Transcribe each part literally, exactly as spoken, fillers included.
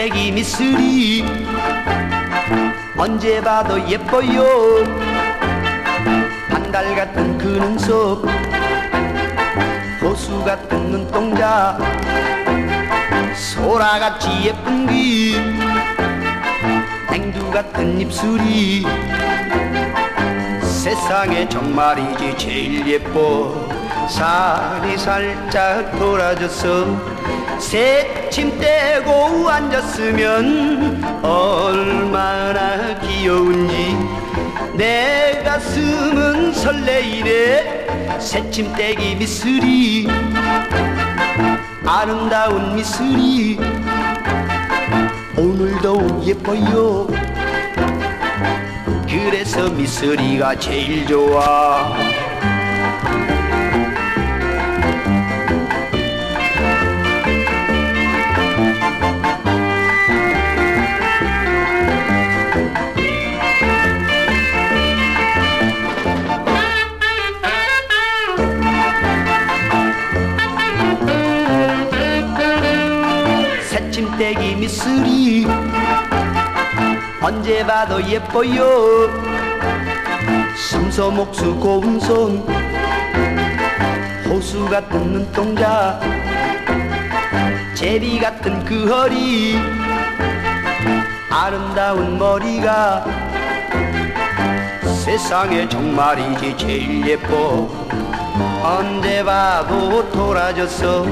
새침대기 미쓰리 언제 봐도 예뻐요. 반달 같은 그 눈썹, 호수 같은 눈동자, 소라같이 예쁜 귀, 냉두 같은 입술이 세상에 정말이지 제일 예뻐. 살이 살짝 돌아져서 새침 떼고 앉았으면 얼마나 귀여운지 내 가슴은 설레이네. 새침대기 미쓰리, 아름다운 미쓰리, 오늘도 예뻐요. 그래서 미쓰리가 제일 좋아. 새침대기 미쓰리 언제 봐도 예뻐요. 숨소목수 고운 손, 호수 같은 눈동자, 제비 같은 그 허리, 아름다운 머리가 세상에 정말이지 제일 예뻐. 언제 봐도 돌아져서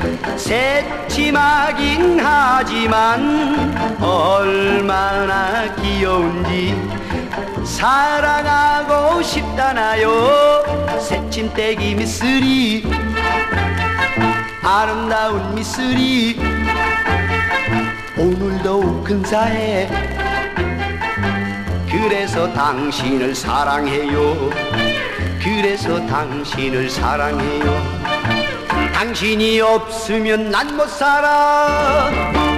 새침하긴 하지만 얼마나 귀여운지 사랑하고 싶다나요. 새침대기 미쓰리, 아름다운 미쓰리, 오늘도 근사해. 그래서 당신을 사랑해요. 그래서 당신을 사랑해요. 당신이 없으면 난 못 살아.